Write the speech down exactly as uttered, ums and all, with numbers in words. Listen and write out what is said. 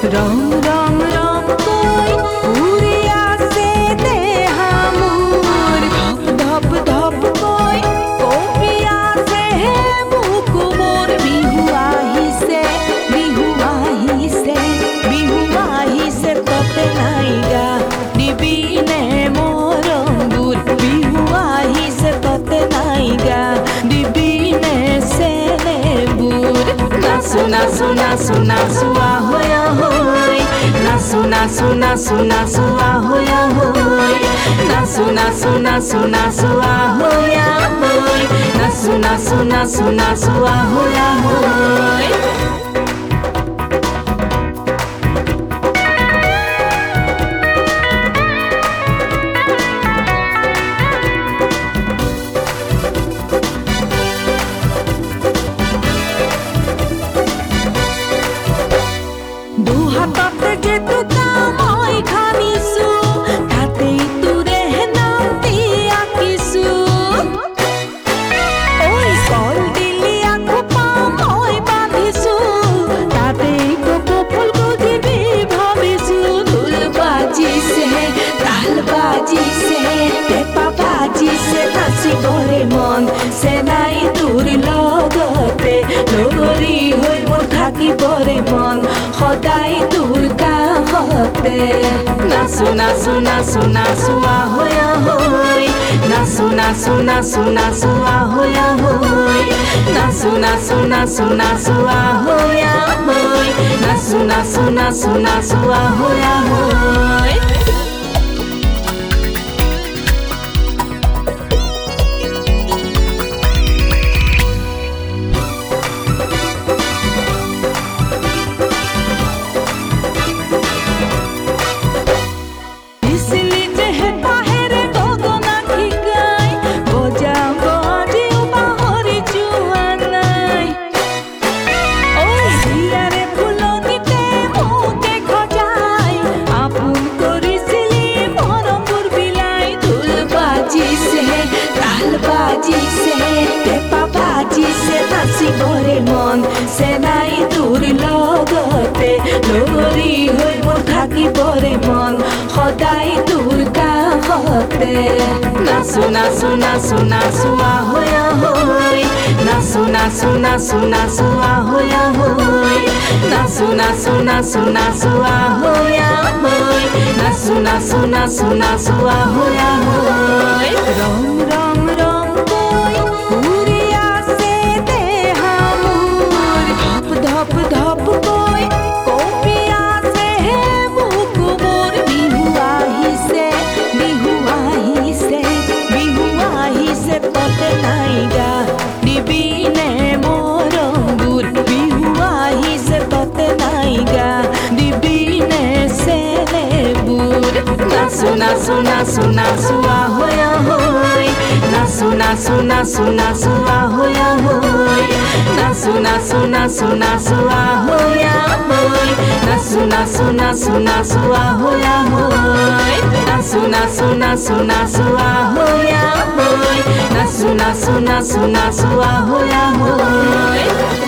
रंग रंग रंग कोई उड़िया से देहा मोर धप धप धप कोई कोपिया से मुख मोर बिहुआही से बिहुआही से बिहुआही से तोते नाइगा डिबीने मोर अंगूर बिहुआही से तोते नाइगा डिबीने से लेबूर नासु नासु नासु नासुआ होया होय नासु नासु नासु नासुआ होया होय नासु नासु नासु नासुआ होया होय नासु नासु नासु नासुआ होया होय हाथाते जे तू कामोय खानिसु ताते तू रहनाम दिया किसु ओय कल दिली आखु पामोय बांधिसु ताते को फूल गुजिबी भाबिसु धुलबाजी से तालबाजी से पेपाबाजी से नाची करे मन से नाई दूर लगते लोगरी होय मोर थाकी परे मन সদাই তোৰ কাষতে নাচো নাচো নাচো নাচোৱা হৈ হৈ নাচো নাচো নাচো নাচোৱা হৈ হৈ নাচো নাচো নাচো নাচোৱা হৈ হৈ নাচো নাচো নাচো নাচোৱা হৈ হৈ बाजी से पेपाबाजी से नाची करे मन से नाई दूर लगते लोगरी होय मोर थाकी परे मन सदाई दूर काषते नाचो नाचो नाचो नाचोৱা হৈ হৈ नाचो नाचो नाचो नाचोৱা হৈ হৈ नाचो नाचो नाचो नाचोৱা হৈ হৈ नाचो नाचो नाचो नाचोৱা হৈ হৈ रंग रंग रंग कोई उड़िया से देहा मोर धप धप धप कोई कोपिया से मुख मोर बिहुआही से बिहुआही से बिहुआही से तोते नाइगा डिबीने मोर अंगूर बिहुआही से तोते नाइगा डिबीने से लेबूर नाचो नाचो नाचो नाचोৱা হৈ হৈ नाचो नाचो नाचो नाचोৱা হৈ হৈ नाचो नाचो नाचो नाचोৱা হৈ হৈ नाचो नाचो नाचो नाचोৱা হৈ হৈ नाचो नाचो नाचो नाचोৱা হৈ হৈ नाचो नाचो नाचो नाचोৱা হৈ হৈ